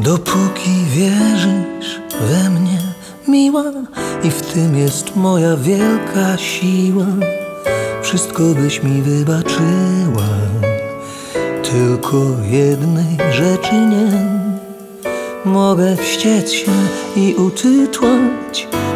Dopóki wierzysz we mnie, miła, i w tym jest moja wielka siła, wszystko byś mi wybaczyła, tylko jednej rzeczy nie. Mogę wściec się i utytłać,